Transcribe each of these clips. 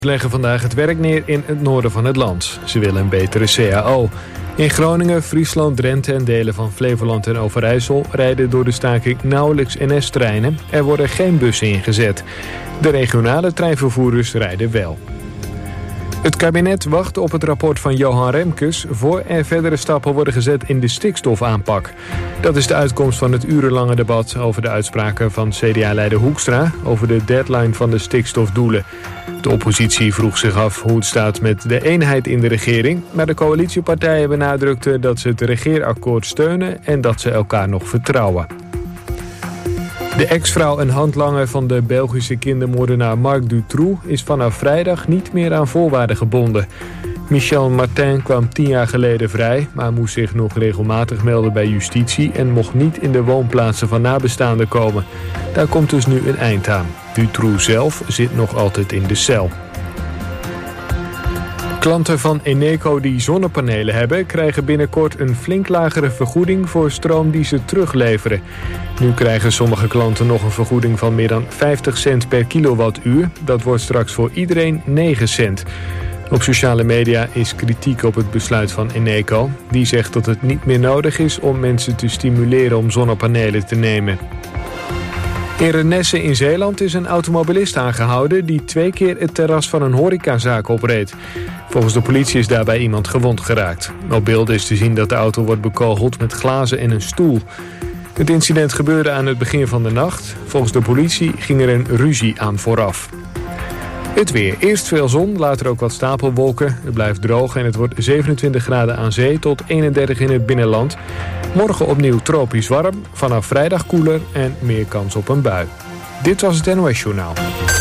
leggen vandaag het werk neer in het noorden van het land. Ze willen een betere CAO. In Groningen, Friesland, Drenthe en delen van Flevoland en Overijssel rijden door de staking nauwelijks NS-treinen. Er worden geen bussen ingezet. De regionale treinvervoerders rijden wel. Het kabinet wacht op het rapport van Johan Remkes voor er verdere stappen worden gezet in de stikstofaanpak. Dat is de uitkomst van het urenlange debat over de uitspraken van CDA-leider Hoekstra over de deadline van de stikstofdoelen. De oppositie vroeg zich af hoe het staat met de eenheid in de regering, maar de coalitiepartijen benadrukten dat ze het regeerakkoord steunen en dat ze elkaar nog vertrouwen. De ex-vrouw en handlanger van de Belgische kindermoordenaar Marc Dutroux is vanaf vrijdag niet meer aan voorwaarden gebonden. Michel Martin kwam 10 jaar geleden vrij, maar moest zich nog regelmatig melden bij justitie en mocht niet in de woonplaatsen van nabestaanden komen. Daar komt dus nu een eind aan. Dutroux zelf zit nog altijd in de cel. Klanten van Eneco die zonnepanelen hebben krijgen binnenkort een flink lagere vergoeding voor stroom die ze terugleveren. Nu krijgen sommige klanten nog een vergoeding van meer dan 50 cent per kilowattuur. Dat wordt straks voor iedereen 9 cent. Op sociale media is kritiek op het besluit van Eneco. Die zegt dat het niet meer nodig is om mensen te stimuleren om zonnepanelen te nemen. In Renesse in Zeeland is een automobilist aangehouden die 2 keer het terras van een horecazaak opreed. Volgens de politie is daarbij iemand gewond geraakt. Op beelden is te zien dat de auto wordt bekogeld met glazen en een stoel. Het incident gebeurde aan het begin van de nacht. Volgens de politie ging er een ruzie aan vooraf. Het weer. Eerst veel zon, later ook wat stapelwolken. Het blijft droog en het wordt 27 graden aan zee tot 31 in het binnenland. Morgen opnieuw tropisch warm, vanaf vrijdag koeler en meer kans op een bui. Dit was het NOS Journaal.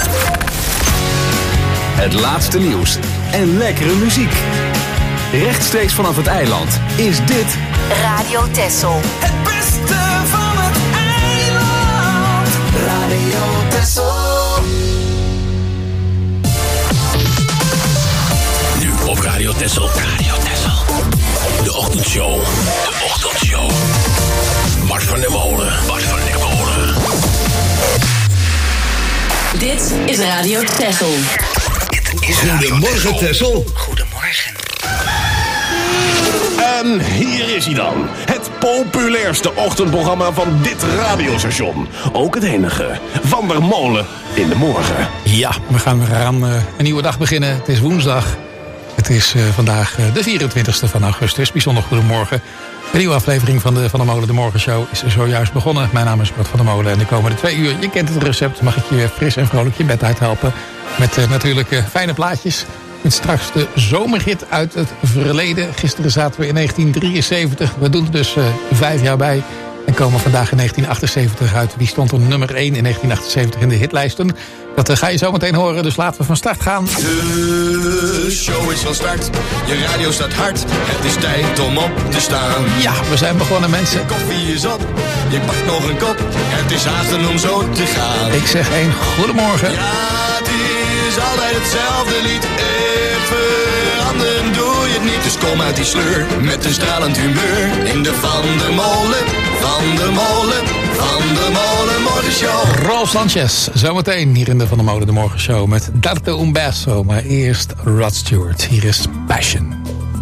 Het laatste nieuws en lekkere muziek. Rechtstreeks vanaf het eiland is dit Radio Texel. Het beste van het eiland. Radio Texel. Nu op Radio Texel. Radio Texel. De ochtendshow. De ochtendshow. Bart van der Molen. Bart van der Molen. Dit is Radio Texel. Goedemorgen Texel. Goedemorgen. En hier is hij dan. Het populairste ochtendprogramma van dit radiostation. Ook het enige. Van der Molen in de morgen. Ja, we gaan weer aan een nieuwe dag beginnen. Het is woensdag. Het is vandaag de 24e van augustus. Bijzonder goedemorgen. Een nieuwe aflevering van de Van der Molen de Morgenshow is zojuist begonnen. Mijn naam is Bart van der Molen en de komende 2 uur, je kent het recept, mag ik je fris en vrolijk je bed uithelpen. Met natuurlijk fijne plaatjes. Met straks de zomerhit uit het verleden. Gisteren zaten we in 1973. We doen er dus 5 jaar bij. En komen vandaag in 1978 uit. Wie stond er nummer 1 in 1978 in de hitlijsten? Dat ga je zo meteen horen, dus laten we van start gaan. De show is van start. Je radio staat hard. Het is tijd om op te staan. Ja, we zijn begonnen mensen. Koffie is op. Je pakt nog een kop. Het is haasten om zo te gaan. Ik zeg een goedemorgen. Ja, het is altijd hetzelfde lied. Veranderen doe je het niet. Dus kom uit die sleur met een stralend humeur. In de Van der Molen, Van der Molen, Van der Molen Morgenshow. Rolf Sanchez, zometeen hier in de Van der Molen de Morgenshow met Darte un Beso. Maar eerst Rod Stewart. Hier is Passion.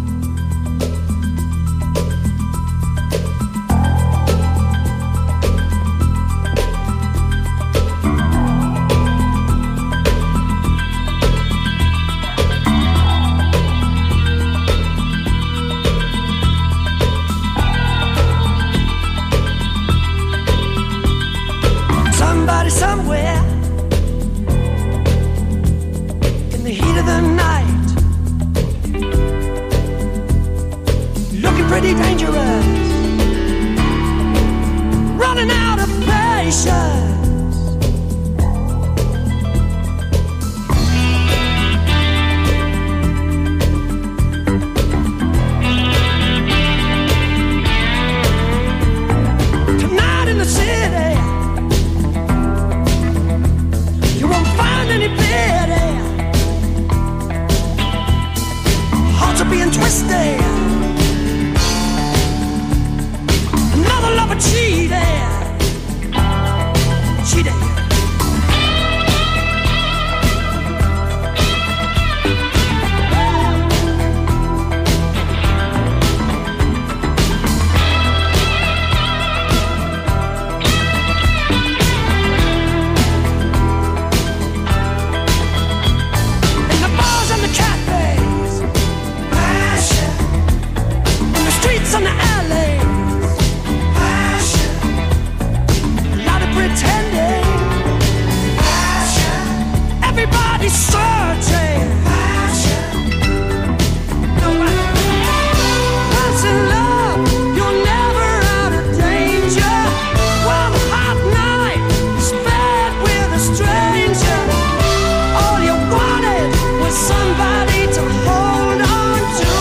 Somewhere in the heat of the night, looking pretty dangerous, running out of patience. Tonight in the city, hearts are being twisted. Another lover cheated. with somebody to hold on to.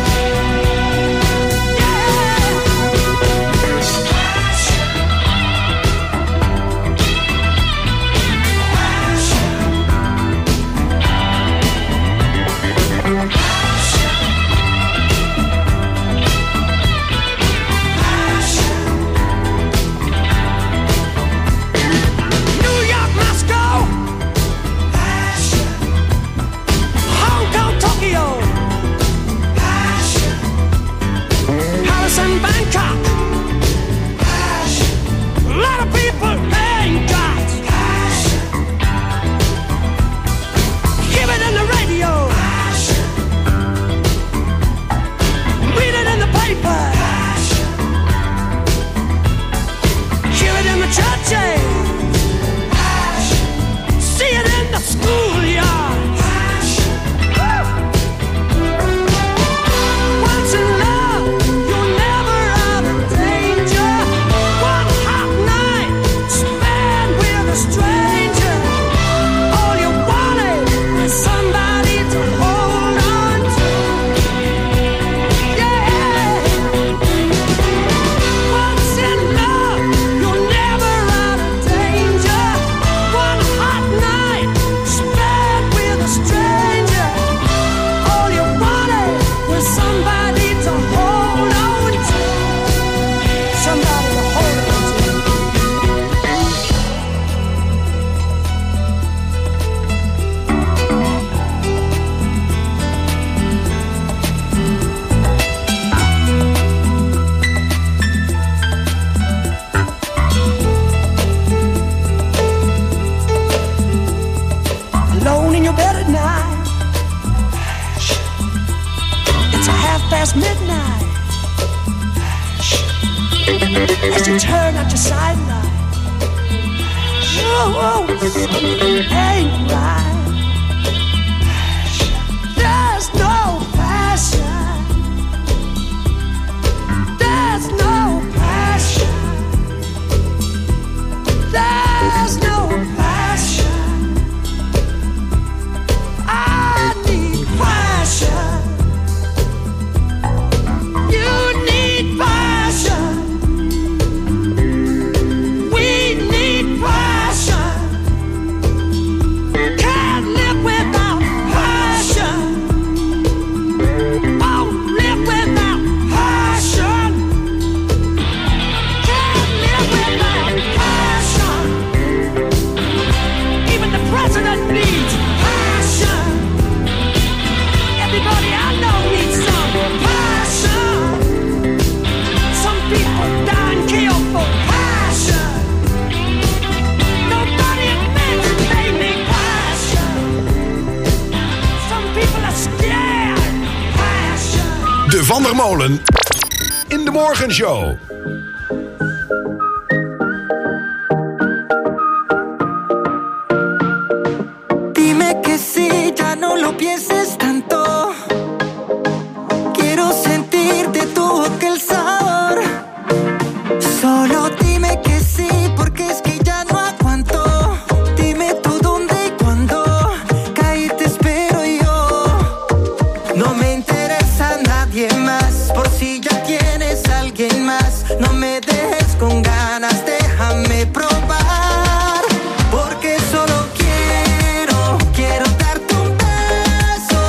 As you turn at your sideline, something ain't right. There's no passion. There's no passion. There's no passion. I need passion. You need passion. De Van der Molen in de Morgenshow. Dime que sí, ya no lo pienses tanto. Quiero sentirte tu aquel sabor. Solo dime que sí, porque es que ya no aguanto. Dime tú dónde y cuándo. Caí te espero yo. No me interesa nadie más. Por si ya tienes a alguien más. No me dejes con ganas, déjame probar. Porque solo quiero darte un beso.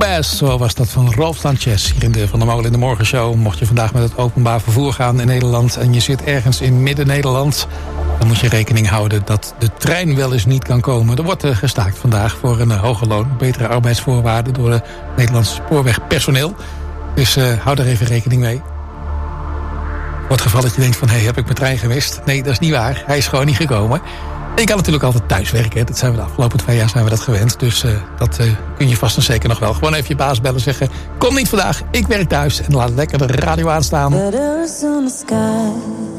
Bass, zo was dat van Rolf Sanchez hier in de Van der Molen in de Morgenshow. Mocht je vandaag met het openbaar vervoer gaan in Nederland en je zit ergens in Midden-Nederland, dan moet je rekening houden dat de trein wel eens niet kan komen. Er wordt gestaakt vandaag voor een hoger loon, betere arbeidsvoorwaarden door het Nederlandse spoorwegpersoneel. Dus hou daar even rekening mee. Voor het geval dat je denkt van, heb ik mijn trein gemist? Nee, dat is niet waar. Hij is gewoon niet gekomen. En je kan natuurlijk altijd thuis werken. Dat zijn we de afgelopen 2 jaar zijn we dat gewend. Dus dat kun je vast en zeker nog wel. Gewoon even je baas bellen, zeggen, kom niet vandaag, ik werk thuis. En laat lekker de radio aanstaan. Letters on the sky,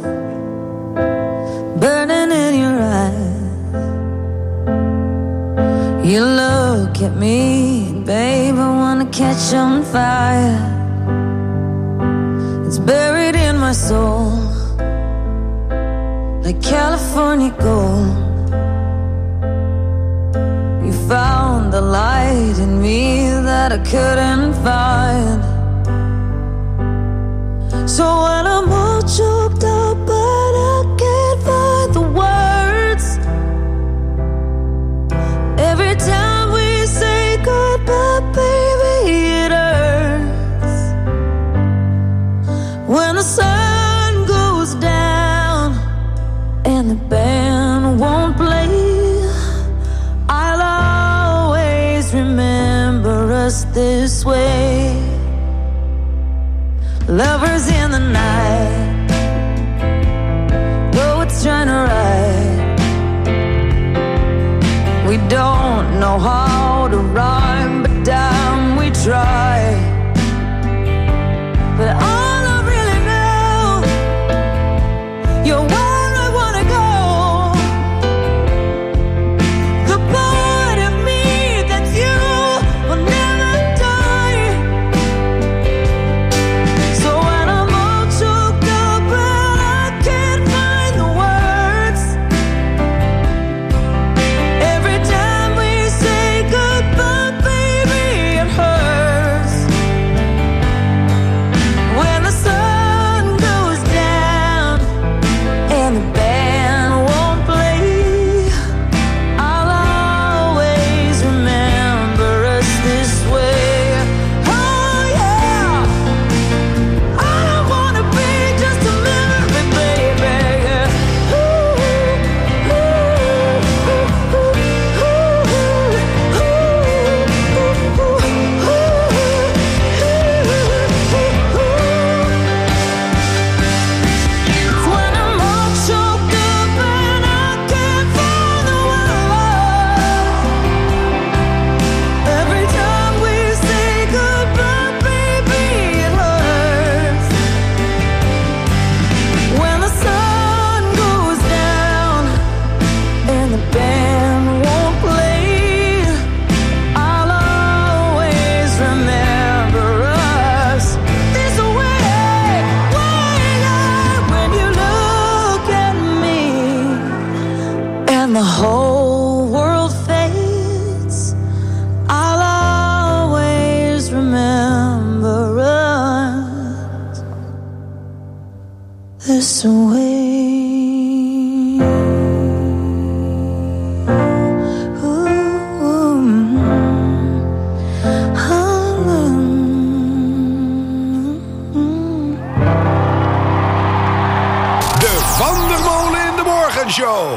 burning in your eyes. You look at me, babe, I wanna catch on fire. It's buried in my soul, like California gold. You found the light in me that I couldn't find. So when I'm all choked up but I can't find the words, every time we say goodbye, baby, it hurts. When the sun goes down and the band won't play, I'll always remember us this way. Lovers in the night, though it's trying to ride. We don't know how to rhyme, but damn, we try. But all I really know, you're where I wanna go. The part of me that you will never die. So when I'm all choked up and I can't find the words, every time we say goodbye, baby, it hurts. When the sun goes down and the band won't play, I'll always remember us this way. Oh yeah, I don't wanna be just a memory, baby. When I'm all choked up and I can't find the words, every time we say goodbye, baby, it hurts. When the sun goes down and the band won't play, I'll always remember us this way. When you look at me and the whole world fades, I'll always remember us this way. De Van der Molen in de Morgenshow.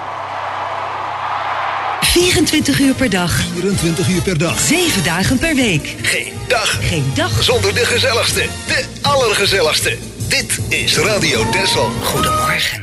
24 uur per dag. 24 uur per dag. 7 dagen per week. Geen dag Geen dag zonder de gezelligste. De allergezelligste. Dit is Radio Texel. Goedemorgen.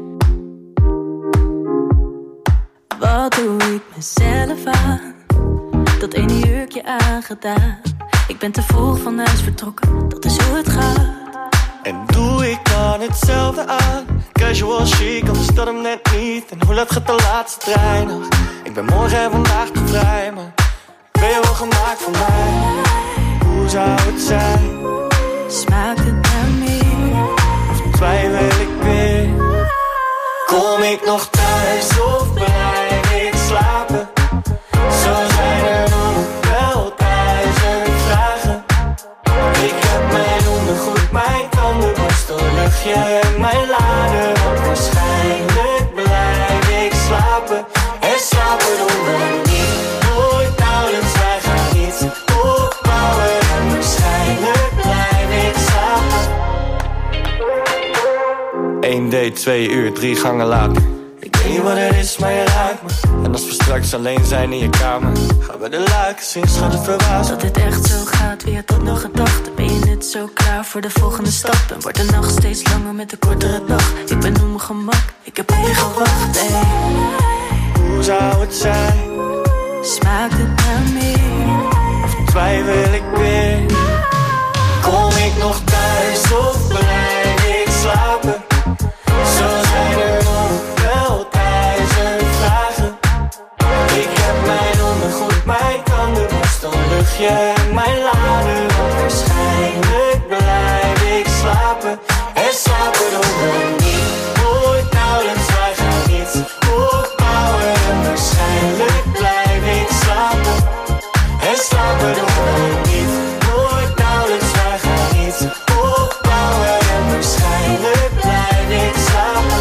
Wat doe ik mezelf aan? Dat ene jurkje aangedaan. Ik ben te vroeg van huis vertrokken, dat is hoe het gaat. En doe ik dan hetzelfde aan? Casual chic, anders dat hem net niet. En hoe laat gaat de laatste trein nog? Ik ben morgen en vandaag te vrij, maar ben je wel gemaakt voor mij? Hoe zou het zijn? Smaakt het naar meer? Of twijfel ik weer? Kom ik nog thuis of blijf ik slapen? Zo zijn er nog wel 1000 vragen. Ik heb mijn ondergoed, mijn tandenborstel, luchtje en mijn lader. Want waarschijnlijk blijf ik slapen. En slapen doen we niet. Nooit nauwelijks, wij gaan iets op 1 date, 2 uur, 3 gangen later. Ik weet niet wat het is, maar je raakt me. En als we straks alleen zijn in je kamer, gaan we de lakens in, schat het verbaasd. Dat dit echt zo gaat, wie had dat nog gedacht? Ben je net zo klaar voor de volgende stap? En wordt de nacht steeds langer met de kortere dag. Ik ben op mijn gemak, ik heb op je gewacht, ey. Hoe zou het zijn? Smaakt het naar meer? Of twijfel ik weer? Kom ik nog thuis of blijf ik slapen? Zo zijn er nog wel 1000 vragen. Ik heb mijn ondergoed, mijn tandenborstel, luchtje en mijn lader. Want waarschijnlijk blijf ik slapen. En slapen doen we niet, nooit nauwelijks, wij gaan niets opbouwen. En waarschijnlijk blijf ik slapen. En slapen doen we niet, nooit nauwelijks, wij gaan niets opbouwen. En waarschijnlijk blijf ik slapen.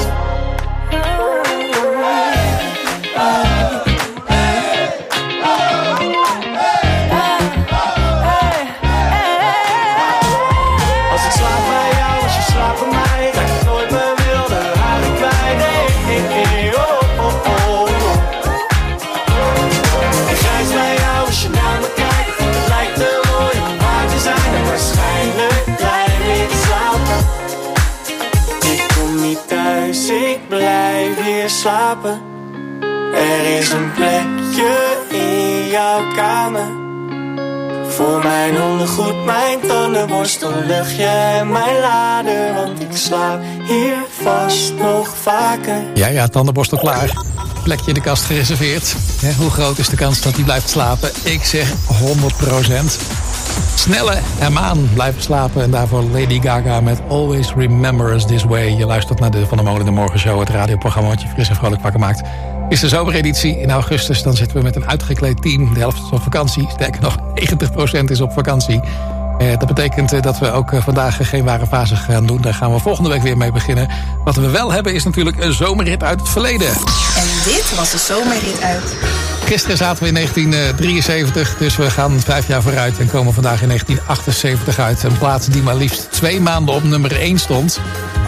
Als ik slaap bij jou, als je slaapt bij mij, krijg ik nooit mijn wilde haren kwijt. Hey, oh, oh, oh. Ik reis bij jou als je naar me kijkt. Het lijkt te mooi om waar te zijn. En waarschijnlijk blijf ik slapen. Ik kom niet thuis, ik blijf hier slapen. Er is een plekje in jouw kamer. Voor mijn ondergoed, mijn tandenborstel, luchtje en mijn lader. Want ik slaap hier vast nog vaker. Ja, tandenborstel klaar. Plekje in de kast gereserveerd. Hoe groot is de kans dat hij blijft slapen? Ik zeg 100%. Snelle en Maan blijven slapen. En daarvoor Lady Gaga met Always Remember Us This Way. Je luistert naar de Van der Molen de Morgenshow. Het radioprogramma wat je fris en vrolijk wakker maakt. Is de zomereditie in augustus. Dan zitten we met een uitgekleed team. De helft is op vakantie. Sterker nog, 90% is op vakantie. Dat betekent dat we ook vandaag geen ware fase gaan doen. Daar gaan we volgende week weer mee beginnen. Wat we wel hebben is natuurlijk een zomerrit uit het verleden. En dit was de zomerrit uit. Gisteren zaten we in 1973, dus we gaan 5 jaar vooruit en komen vandaag in 1978 uit. Een plaat die maar liefst 2 maanden op nummer 1 stond.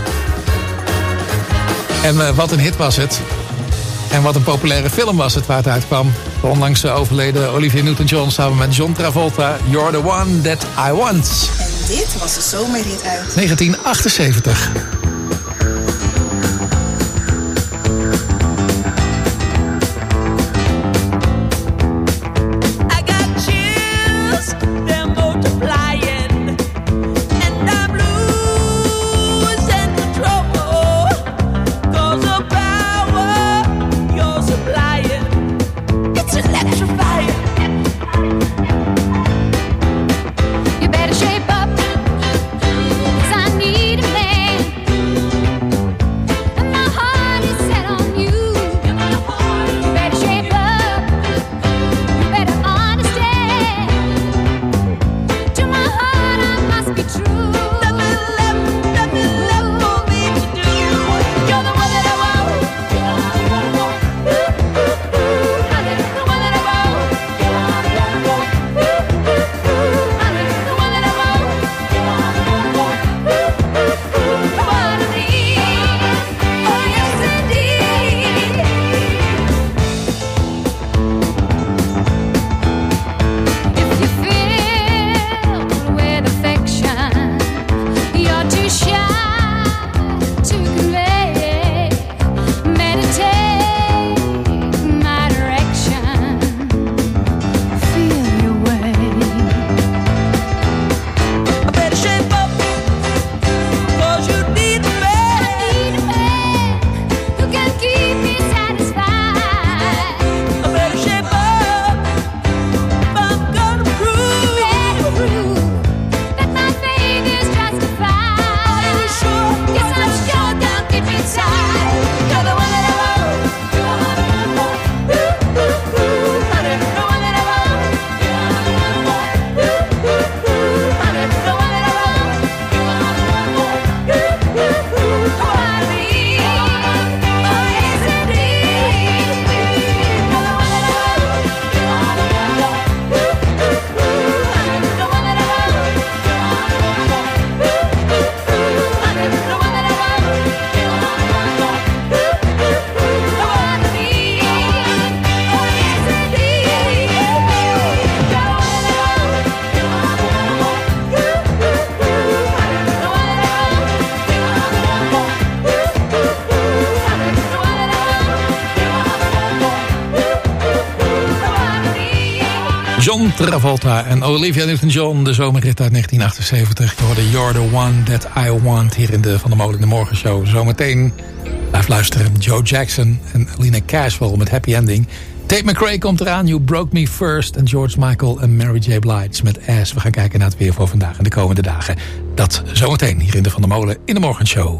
En wat een hit was het. En wat een populaire film was het waar het uitkwam. De onlangs overleden Olivia Newton-John samen met John Travolta. You're the one that I want. En dit was de zomerrit uit 1978. You better shape up, 'cause I need a man John Travolta en Olivia Newton-John. De zomerrit uit 1978. Je hoorde You're the One That I Want hier in de Van der Molen in de Morgenshow. Zometeen blijf luisteren. Joe Jackson en Lena Cashwell met Happy Ending. Tate McRae komt eraan. You Broke Me First. En George Michael en Mary J. Blige met Ass. We gaan kijken naar het weer voor vandaag en de komende dagen. Dat zometeen hier in de Van der Molen in de Morgenshow.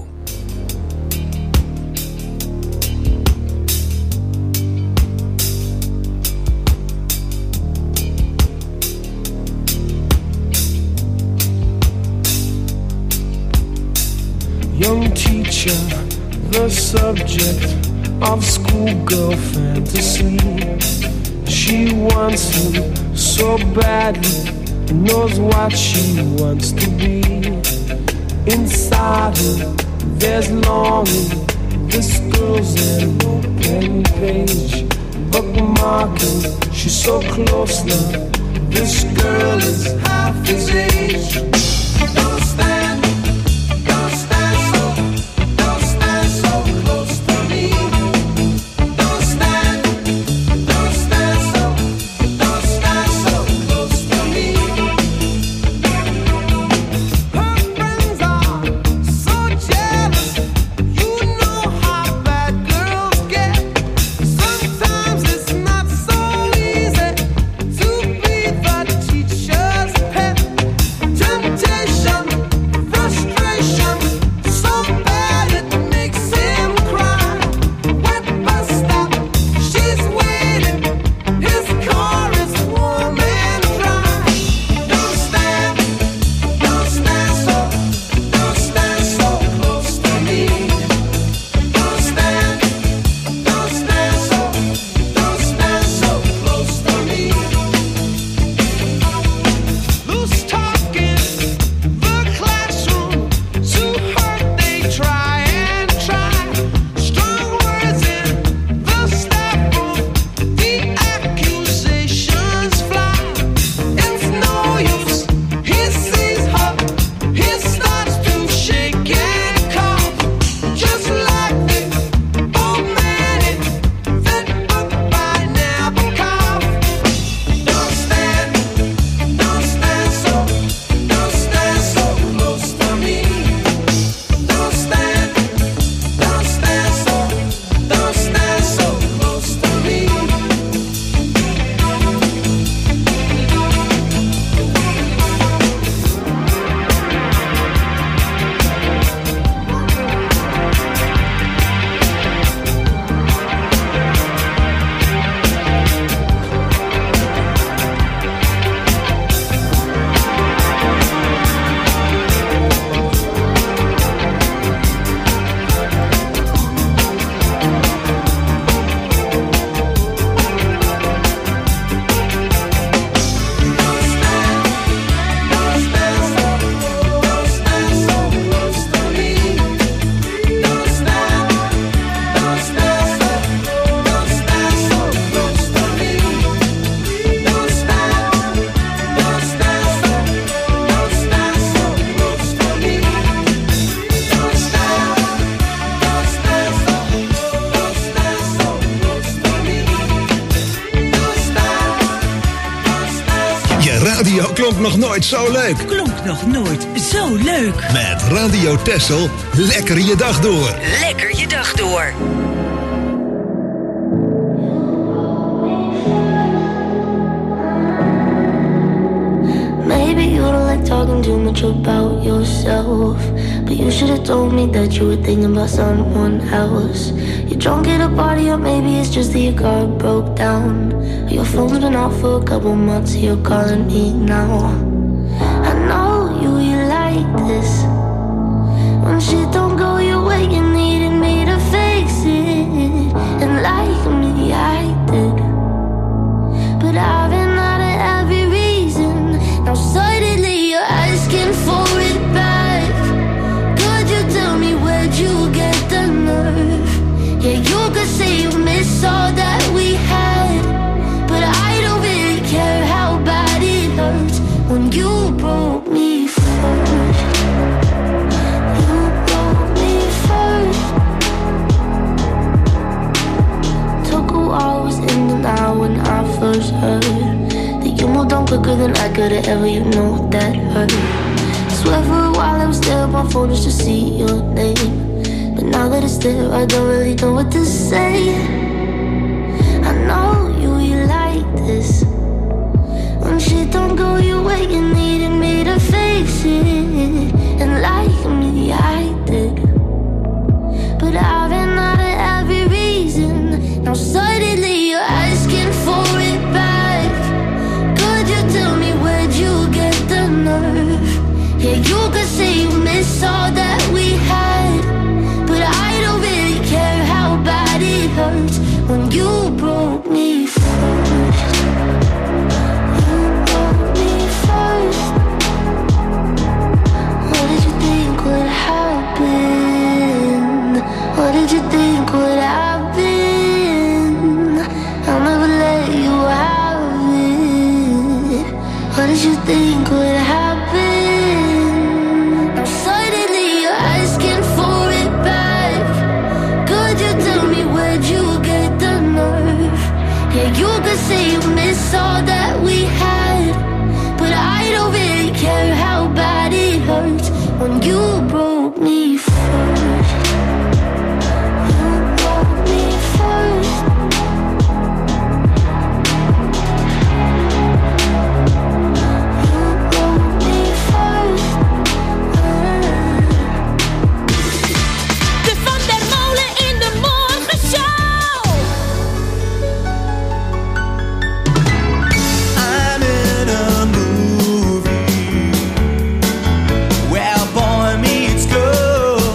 Young teacher, the subject of schoolgirl fantasy. She wants him so badly, knows what she wants to be. Inside her, there's longing. This girl's an open page, bookmarking. She's so close now. This girl is half his age. Don't stand. Klonk nog nooit zo leuk. Klonk nog nooit zo leuk. Met Radio Texel, lekker je dag door. Lekker je dag door. Maybe you don't like talking too much about yourself, but you should have told me that you were thinking about someone else. You're drunk at a party, or maybe it's just that your car broke down. Your phone's been off for a couple months, so you're calling me now. I know you like this. When shit don't go your way, you needed me to fix it. And like me, I did. But I've been out of every reason. Now suddenly you're asking for it back. Could you tell me where'd you get the nerve? Yeah, you could say you miss all that we had, but I don't really care how bad it hurts when you broke me first. You broke whatever you know that hurt. Swear for a while I was there on my phone just to see your name, but now that it's there I don't really know what to say. I know you like this. When shit don't go your way, you needed me to face it. And like me, I did. But I ran out of every reason. Now suddenly you're asking for it back. Could you tell me where'd you get the nerve? Yeah, you could say you miss all that we had, but I don't really care how bad it hurts when you broke me first. What did you think would happen? I'll never let you have it. What did you think would happen? Now suddenly you're asking for it back. Could you tell me where'd you get the nerve? Yeah, you could say you miss all that we had, but I don't really care how bad it hurts when you broke me first. Boy meets girl.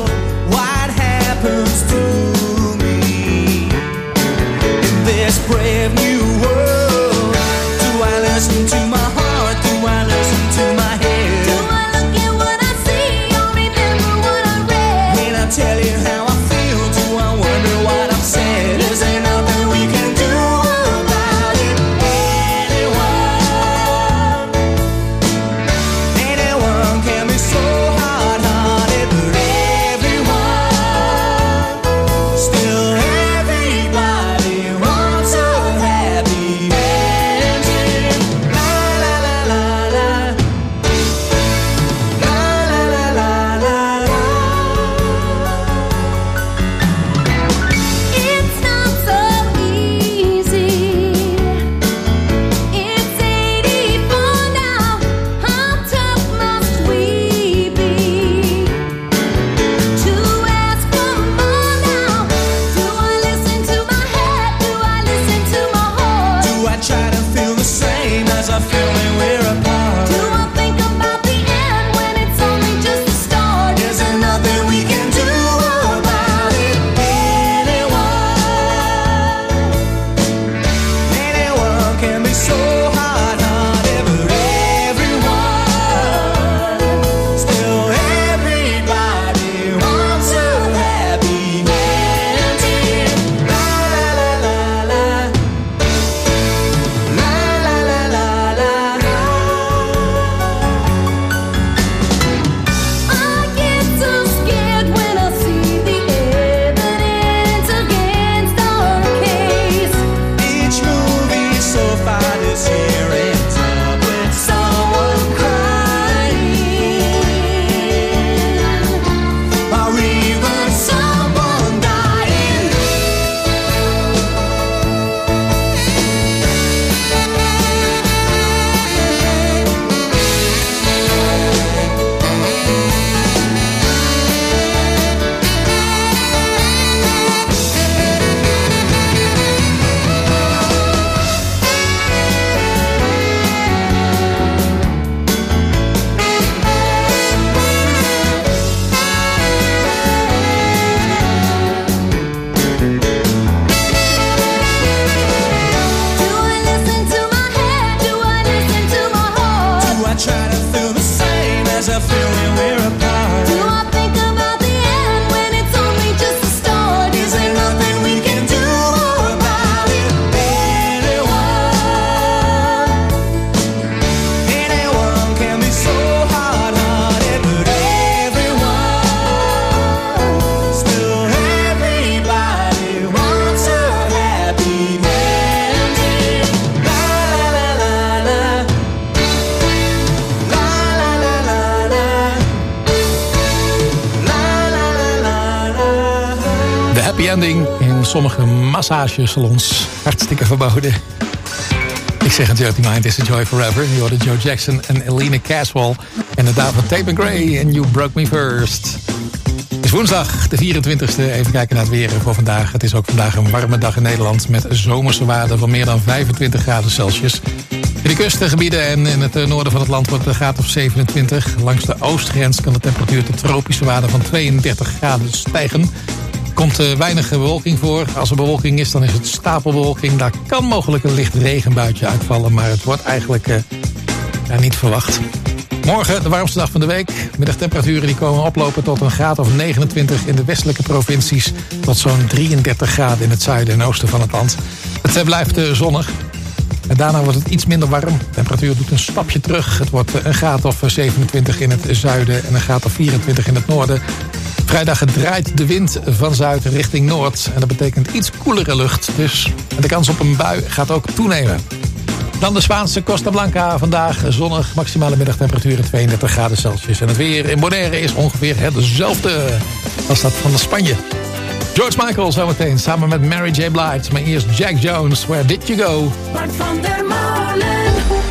happy ending in sommige massagesalons. Hartstikke verboden. Ik zeg het, Dirty Mind is a Joy Forever. Je hoorde Joe Jackson en Elena Caswell. En de dame van Tate McRae en You Broke Me First. Het is woensdag, de 24e. Even kijken naar het weer voor vandaag. Het is ook vandaag een warme dag in Nederland met zomerse waarden van meer dan 25 graden Celsius. In de kustengebieden en in het noorden van het land wordt het een graad of 27. Langs de oostgrens kan de temperatuur tot tropische waarden van 32 graden stijgen. Er komt weinig bewolking voor. Als er bewolking is, dan is het stapelbewolking. Daar kan mogelijk een licht regenbuitje uitvallen, maar het wordt eigenlijk niet verwacht. Morgen de warmste dag van de week. Middagtemperaturen die komen oplopen tot een graad of 29 in de westelijke provincies. Tot zo'n 33 graden in het zuiden en oosten van het land. Het blijft zonnig. En daarna wordt het iets minder warm. De temperatuur doet een stapje terug. Het wordt een graad of 27 in het zuiden en een graad of 24 in het noorden. Vrijdag draait de wind van zuid richting noord. En dat betekent iets koelere lucht. Dus de kans op een bui gaat ook toenemen. Dan de Spaanse Costa Blanca. Vandaag zonnig, maximale middagtemperatuur 32 graden Celsius. En het weer in Bonaire is ongeveer dezelfde als dat van Spanje. George Michael zometeen samen met Mary J. Blige. Maar eerst Jack Jones, Where Did You Go? Bart van der Molen.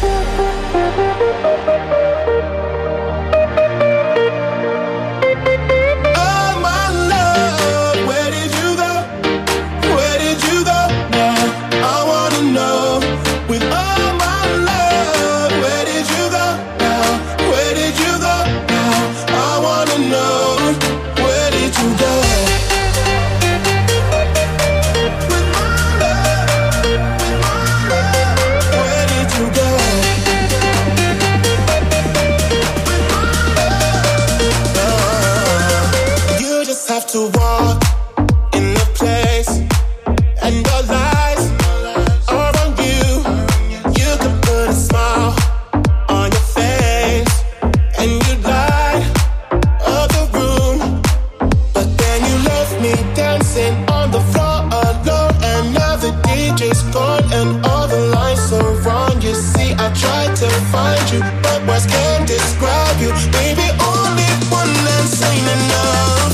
To walk in the place and your lies are on you. You can put a smile on your face and you light up the room, but then you left me dancing on the floor alone. And now the DJ's gone and all the lights are wrong. You see, I tried to find you, but words can't describe you. Baby, only one that's ain't enough.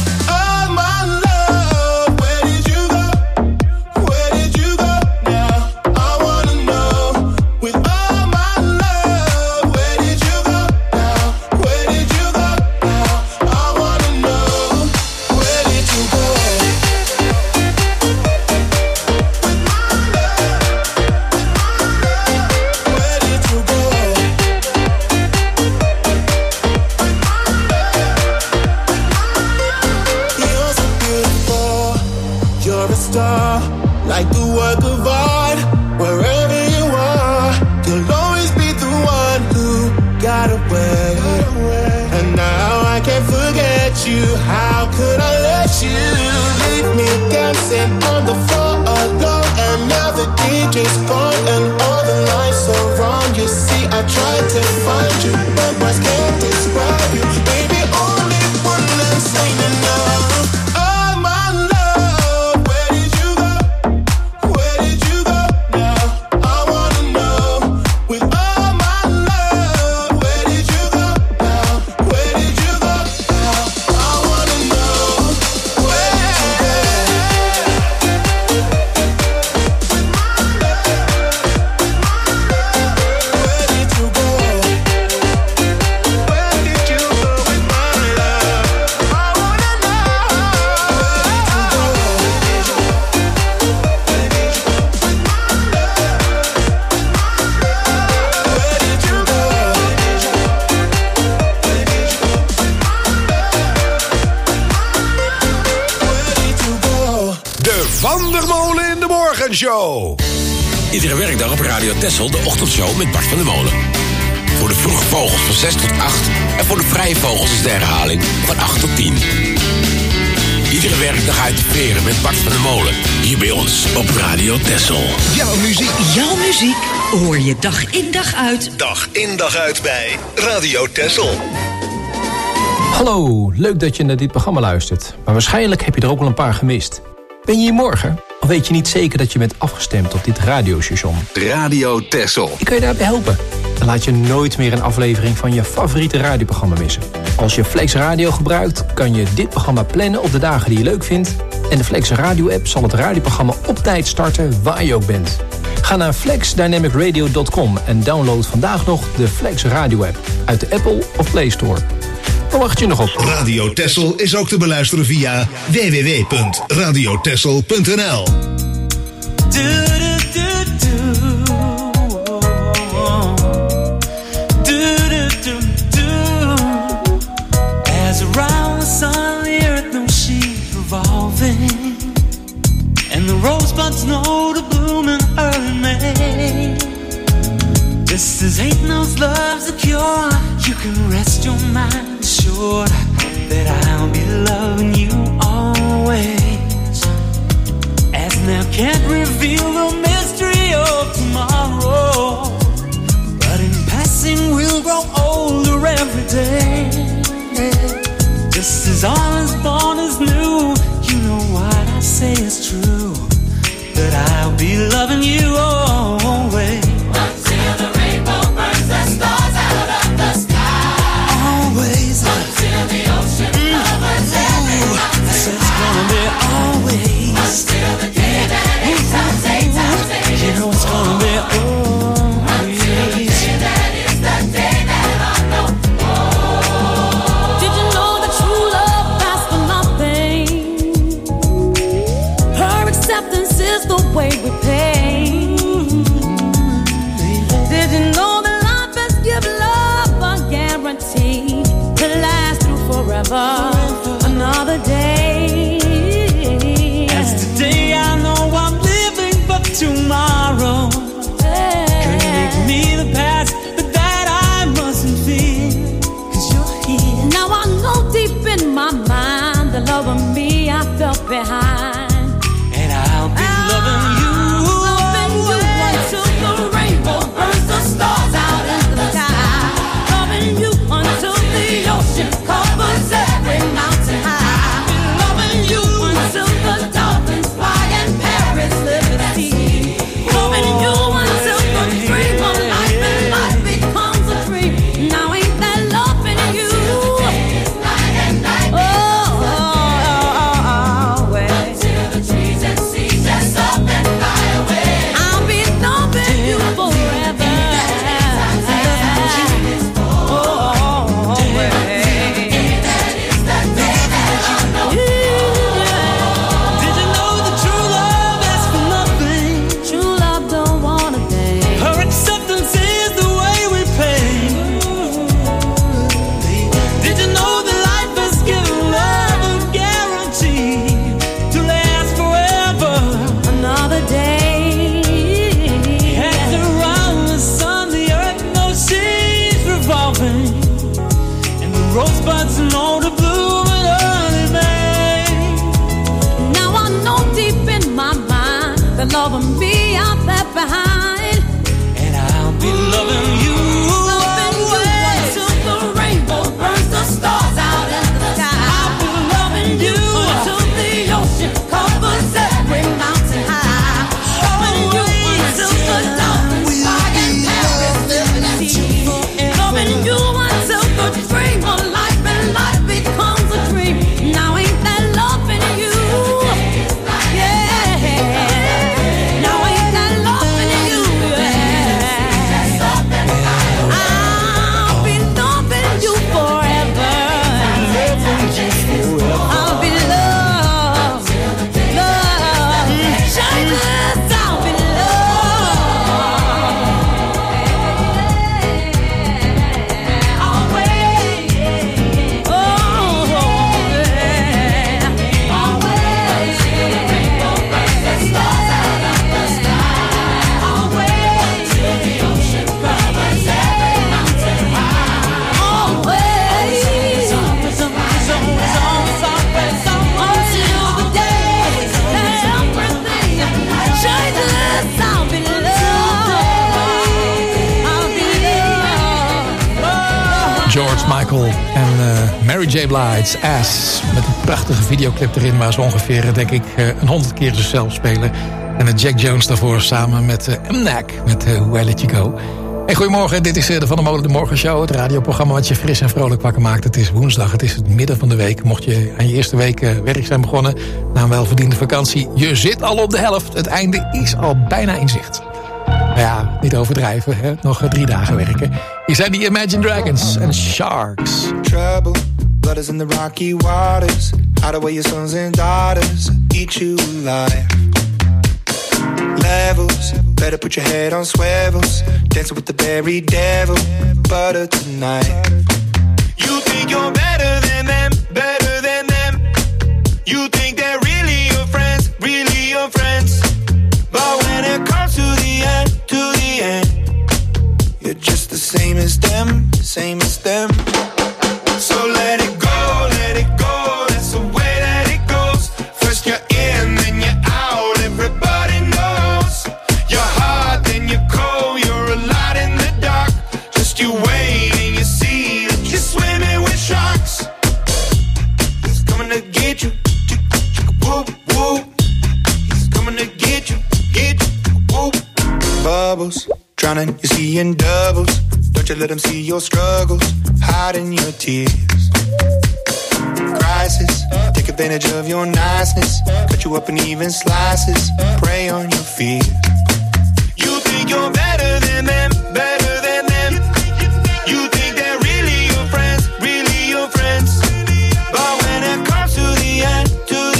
Like the work of art, wherever you are, you'll always be the one who got away. And now I can't forget you. How could I let you leave me dancing on the floor alone? And now the DJ's gone and all the lights are wrong. You see, I tried to find you, but words can't describe you. Baby, only one that's ain't enough. Van der Molen in de Morgenshow. Iedere werkdag op Radio Texel de ochtendshow met Bart van der Molen. Voor de vroege vogels van 6 tot 8. En voor de vrije vogels is de herhaling van 8 tot 10. Iedere werkdag uit de veren met Bart van der Molen. Hier bij ons op Radio Texel. Jouw muziek. Jouw muziek hoor je dag in dag uit. Dag in dag uit bij Radio Texel. Hallo, leuk dat je naar dit programma luistert. Maar waarschijnlijk heb je er ook al een paar gemist. Ben je hier morgen? Of weet je niet zeker dat je bent afgestemd op dit radiostation? Radio Texel. Ik kan je daarbij helpen. Dan laat je nooit meer een aflevering van je favoriete radioprogramma missen. Als je Flex Radio gebruikt, kan je dit programma plannen op de dagen die je leuk vindt. En de Flex Radio-app zal het radioprogramma op tijd starten waar je ook bent. Ga naar flexdynamicradio.com en download vandaag nog de Flex Radio-app uit de Apple of Play Store. Dan wacht je nog op. Radio Texel is ook te beluisteren via www.radiotexel.nl. As around the sun, the earth knows she's revolving, and the rosebuds know to bloom in early May. Just as hate knows love's the cure, you can rest your mind assured that I'll be loving you always. As now can't reveal the mystery of tomorrow, but in passing we'll grow older every day. Just as all is born is new, you know what I say is true, that I'll be loving you always. Until the rainbow burns the stars out of the sky. Always. Until the ocean covers every mountain. It's gonna be always. Until the day that 8 times 8 times 8 you know it's gonna be always. Until the day that is the day that I know. Did you know that true love lasts for nothing? Her acceptance is the way we pay. Did you know that life has given love a guarantee to last through forever? Another day. As today I know I'm living for tomorrow. Couldn't make me the past, but that I mustn't fear, 'cause you're here. Now I know deep in my mind the love of me I felt behind. And I'll be loving you. Loving you until the rainbow burns the stars out in the sky. Loving you until the ocean covers every mountain high. Loving you until the dolphins fly and parrots live at sea. Loving you until the dream of life and life becomes a dream. Now ain't that loving you? Until the trees and seas just up and fly away. I'll be loving you forever. Did you know that true love asks for nothing? True love don't want a thing. Her acceptance is the way we pay. Did you know that life has given love a guarantee to last forever? Another day. As around the sun, the earth knows she's revolving, and the rosebuds know to bloom in early May. Now I know deep in my mind the love of me I left behind. And I'll be loving you. Loving you until the rainbow burns the stars out in the sky. I'll be loving you until the ocean covers every mountain high. Loving you until the dolphins fly and parrots live in the sea. Loving you until the dream of life and life becomes a dream. Now ain't that loving you? Yeah. Now ain't that loving you? Yeah. I'll be loving you forever. I'll be loved, loved. Shyness, I'll be loved. Always, oh, yeah. Always, rainbow burns the stars out of the sky. Always, the ocean covers every mountain high. Always, until the day that everything changes, I'll be loved. I'll be loved. George Michael en Mary J. Blige's Ass. Met een prachtige videoclip erin waar ze ongeveer, denk ik, 100 keer zichzelf spelen. En Jack Jones daarvoor samen met Mnak met Where Let You Go. Hey, goedemorgen, dit is de Van der Molen de Morgenshow. Het radioprogramma wat je fris en vrolijk wakker maakt. Het is woensdag, het is het midden van de week. Mocht je aan je eerste week werk zijn begonnen na een welverdiende vakantie. Je zit al op de helft. Het einde is al bijna in zicht. Nou ja, niet overdrijven, hè? Nog 3 dagen werken. Hier zijn die Imagine Dragons en Sharks. Trouble, blood is in the rocky waters. Hide away your sons and daughters. Eat you alive. Levels, better put your head on swivels. Dancing with the very devil, butter tonight. You think you're better than them, better than them. You think they're really your friends, really your friends. But when it comes to the end, you're just the same as them, same as them. So let it go, that's the way that it goes. First you're in, then you're out, everybody knows. You're hot, then you're cold, you're a light in the dark. Just you wait and you see that you're swimming with sharks. He's coming to get you, whoop, whoop. He's coming to get you, whoop. Bubbles, drowning, you see in doubles. Don't you let them see your struggles, hiding your tears. Crisis, take advantage of your niceness. Cut you up in even slices, prey on your fears. You think you're better than them, better than them. You think they're really your friends, really your friends. But when it comes to the end,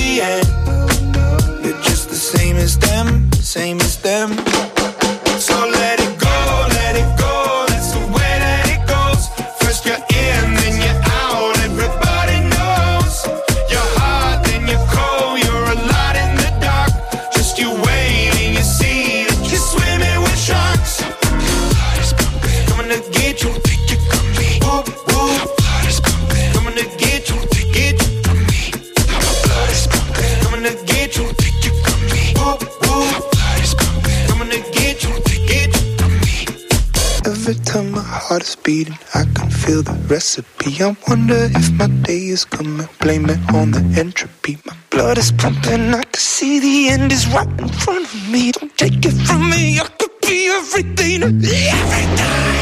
you're just the same as them, same as them. So let it go, that's the way that it goes. First you're in, then you're out, everybody knows. You're hot, then you're cold, you're a light in the dark. Just you wait and you see that you're swimming with sharks. Coming to get you, whoop, whoop. Coming to get you, from me. Coming to get you, whoop, whoop. Coming to get you. Every time my heart is beating, I can feel the recipe. I wonder if my day is coming, blame it on the entropy. My blood is pumping, I can see the end is right in front of me. Don't take it from me, I could be everything, everything.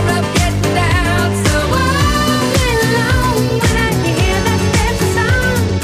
Song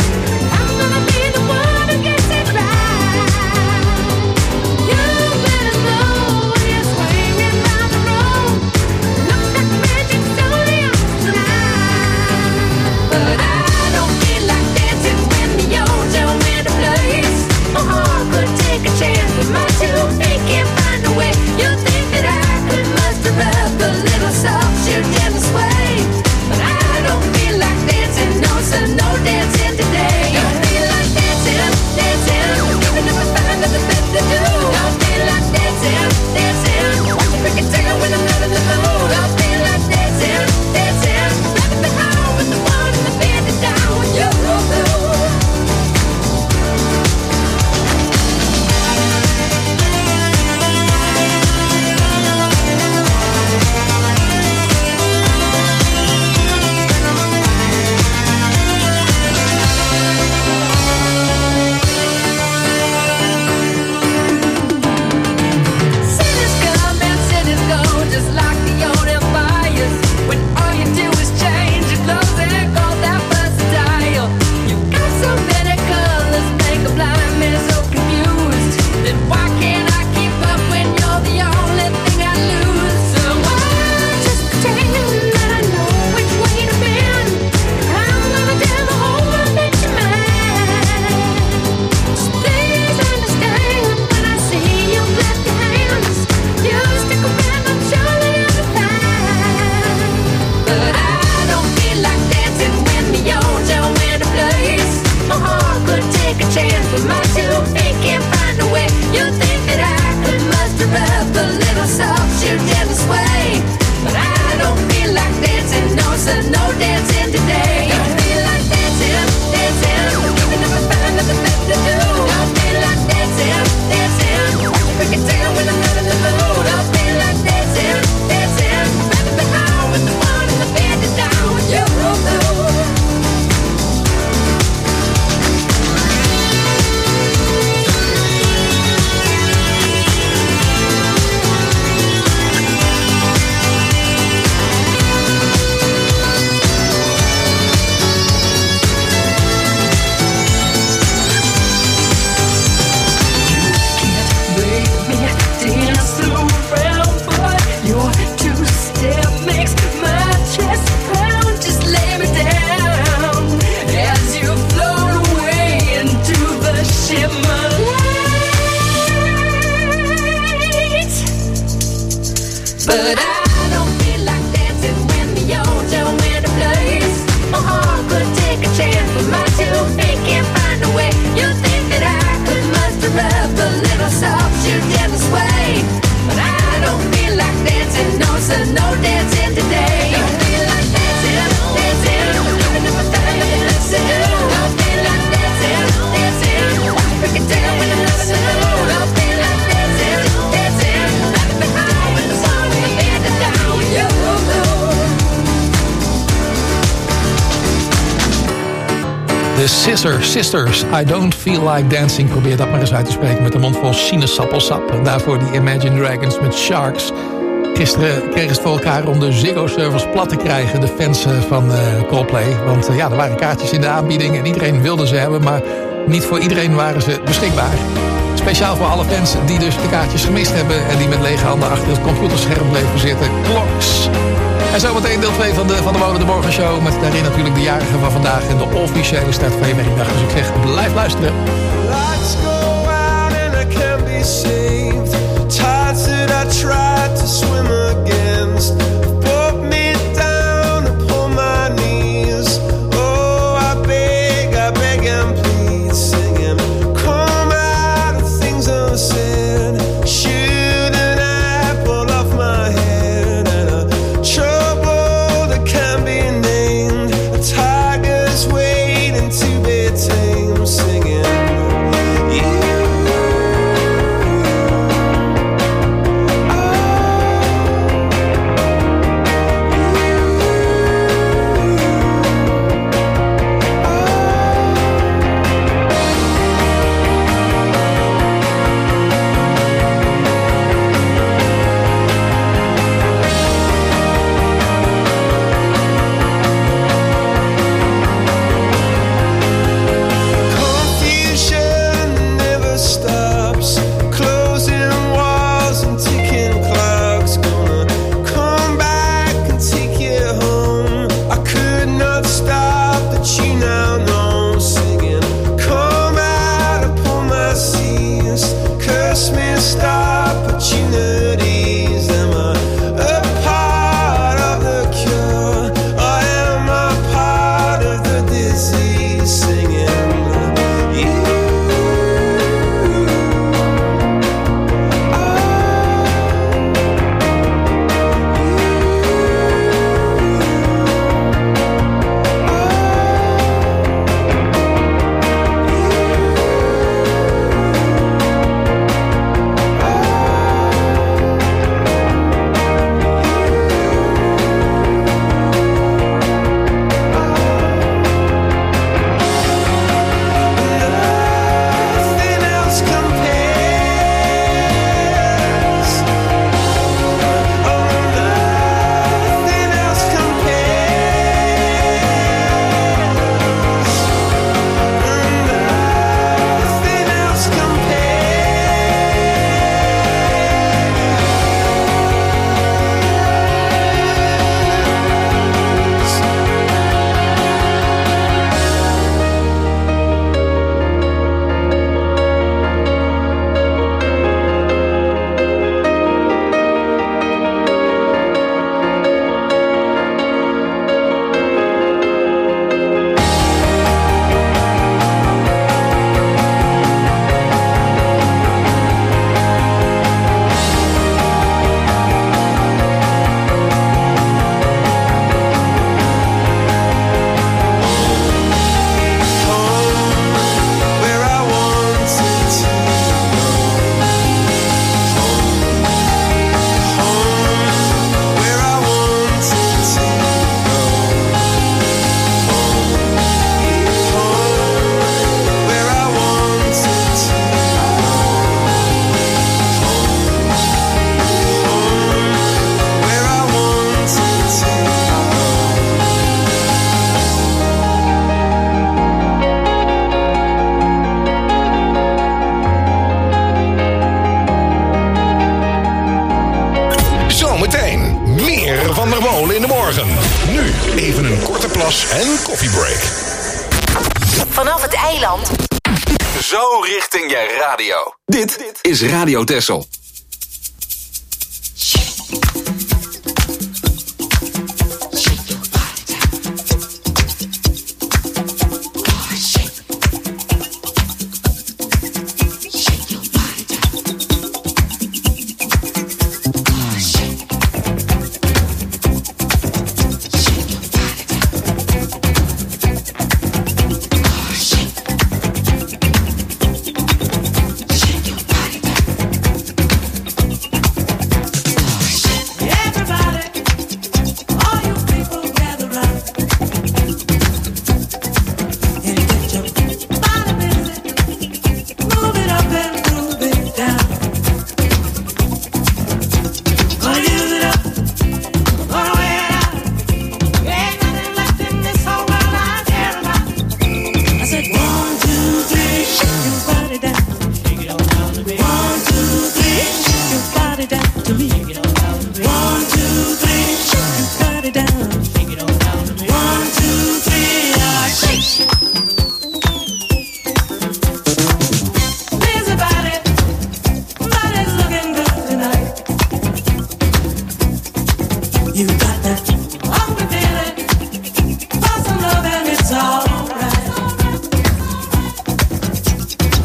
De Sisters, I Don't Feel Like Dancing. Probeer dat maar eens uit te spreken met een mond vol sinaasappelsap. En daarvoor die Imagine Dragons met Sharks. Gisteren kregen ze het voor elkaar om de Ziggo-servers plat te krijgen. De fans van Coldplay. Want ja, er waren kaartjes in de aanbieding en iedereen wilde ze hebben. Maar niet voor iedereen waren ze beschikbaar. Speciaal voor alle fans die dus de kaartjes gemist hebben. En die met lege handen achter het computerscherm bleven zitten. Clocks. En zometeen deel 2 van de Molen de Morgen Show. Met daarin natuurlijk de jarigen van vandaag en de officiële start van je werkdag. Dus ik zeg, blijf luisteren. Lights go out and I can't be saved. Tides that I tried to swim against put me down upon my knees. Oh, I beg and plead, singing, come out of things unsaid. Shoot an apple off my head and a trouble that can't be named. A tiger's waiting to be tamed, singing. En koffiebreak. Vanaf het eiland. Zo richting je radio. Dit is Radio Texel.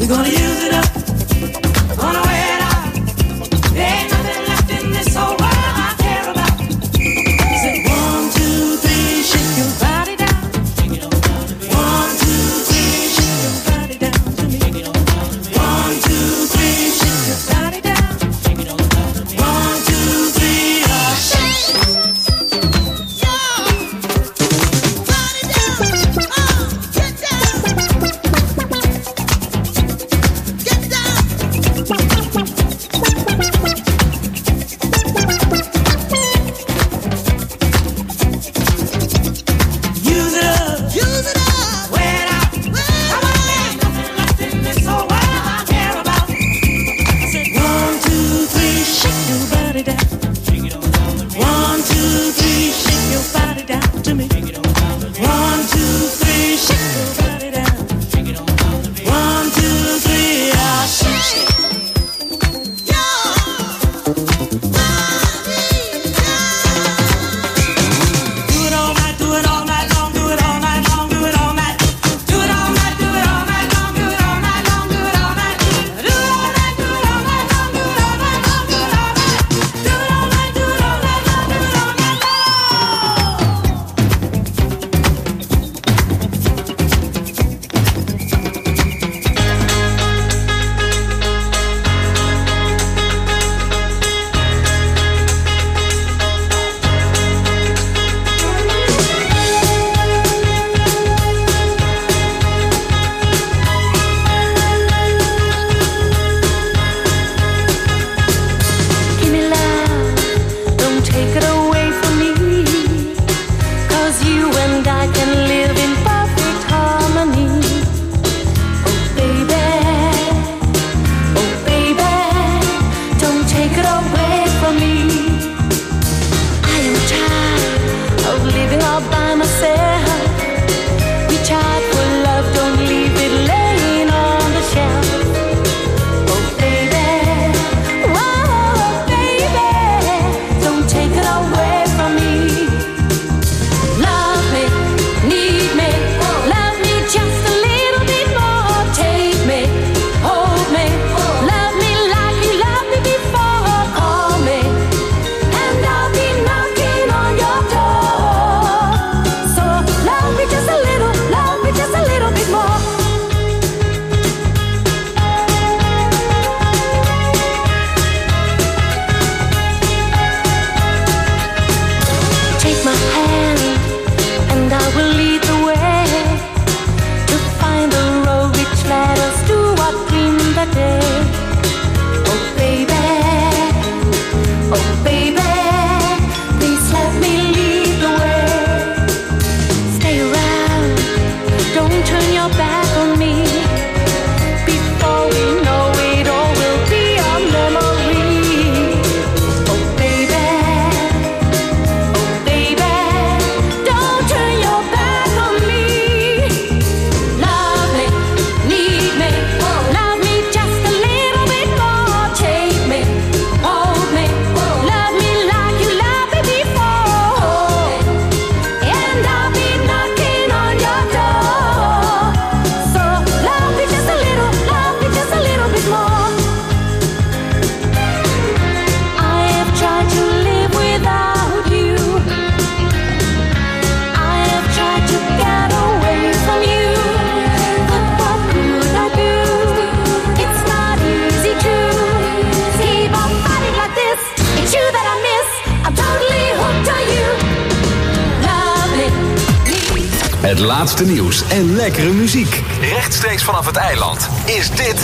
gonna use it up, gonna wear it out. There ain't nothing left in this whole world I care about. I said 1, 2, 3, shake your body down. 1, 2, 3, shake your body down to me. 1, 2, 3, shake your body down. 1, 2, 3, Het laatste nieuws en lekkere muziek. Rechtstreeks vanaf het eiland is dit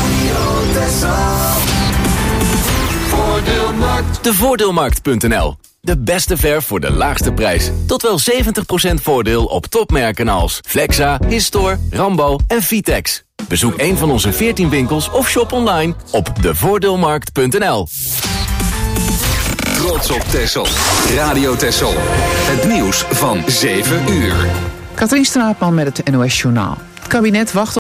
Voordeelmarkt. De Voordeelmarkt.nl. De beste verf voor de laagste prijs. Tot wel 70% voordeel op topmerken als Flexa, Histor, Rambo en Vitex. Bezoek een van onze 14 winkels of shop online op devoordeelmarkt.nl. Trots op Texel. Radio Texel. Het nieuws van 7 uur. Katrien Straatman met het NOS Journaal. Het kabinet wacht